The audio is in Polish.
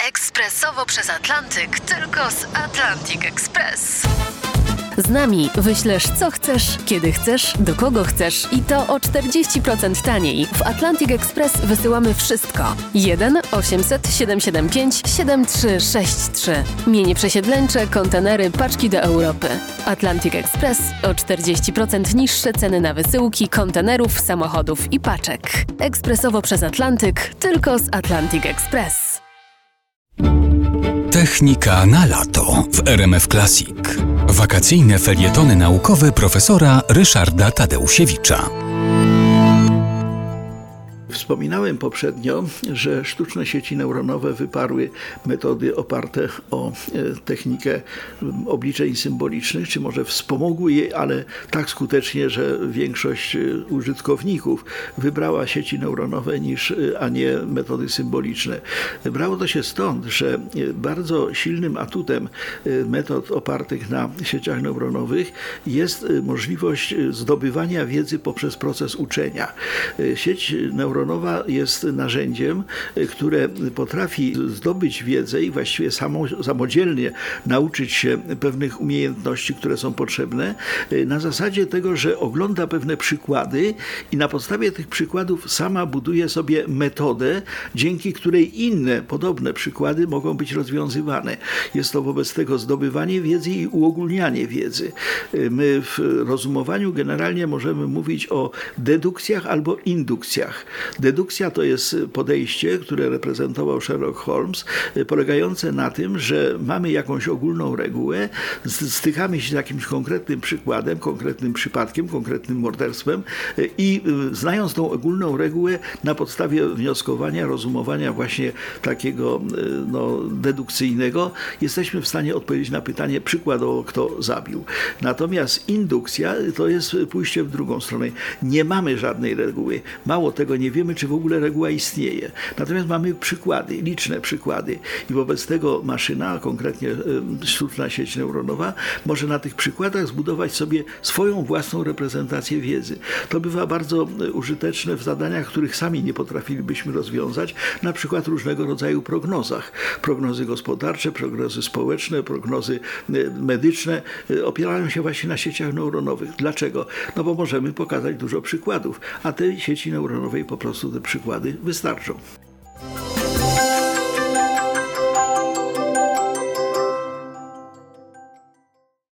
Ekspresowo przez Atlantyk, tylko z Atlantic Express. Z nami wyślesz co chcesz, kiedy chcesz, do kogo chcesz i to o 40% taniej. W Atlantic Express wysyłamy wszystko. 1 800 775 7363. Mienie przesiedleńcze, kontenery, paczki do Europy. Atlantic Express o 40% niższe ceny na wysyłki, kontenerów, samochodów i paczek. Ekspresowo przez Atlantyk, tylko z Atlantic Express. Technika na lato w RMF Classic. Wakacyjne felietony naukowe profesora Ryszarda Tadeusiewicza. Wspominałem poprzednio, że sztuczne sieci neuronowe wyparły metody oparte o technikę obliczeń symbolicznych, czy może wspomogły je, ale tak skutecznie, że większość użytkowników wybrała sieci neuronowe a nie metody symboliczne. Brało to się stąd, że bardzo silnym atutem metod opartych na sieciach neuronowych jest możliwość zdobywania wiedzy poprzez proces uczenia. Sieć neuronowa jest narzędziem, które potrafi zdobyć wiedzę i właściwie samodzielnie nauczyć się pewnych umiejętności, które są potrzebne, na zasadzie tego, że ogląda pewne przykłady i na podstawie tych przykładów sama buduje sobie metodę, dzięki której inne podobne przykłady mogą być rozwiązywane. Jest to wobec tego zdobywanie wiedzy i uogólnianie wiedzy. My w rozumowaniu generalnie możemy mówić o dedukcjach albo indukcjach. Dedukcja to jest podejście, które reprezentował Sherlock Holmes, polegające na tym, że mamy jakąś ogólną regułę, stykamy się z jakimś konkretnym przykładem, konkretnym przypadkiem, konkretnym morderstwem i znając tą ogólną regułę, na podstawie wnioskowania, rozumowania właśnie takiego dedukcyjnego, jesteśmy w stanie odpowiedzieć na pytanie przykładowo, kto zabił. Natomiast indukcja to jest pójście w drugą stronę. Nie mamy żadnej reguły. Mało tego, nie wiemy, czy w ogóle reguła istnieje. Natomiast mamy przykłady, liczne przykłady i wobec tego maszyna, a konkretnie sztuczna sieć neuronowa, może na tych przykładach zbudować sobie swoją własną reprezentację wiedzy. To bywa bardzo użyteczne w zadaniach, których sami nie potrafilibyśmy rozwiązać, na przykład różnego rodzaju prognozach. Prognozy gospodarcze, prognozy społeczne, prognozy medyczne opierają się właśnie na sieciach neuronowych. Dlaczego? No bo możemy pokazać dużo przykładów, a tej sieci neuronowej po prostu te przykłady wystarczą.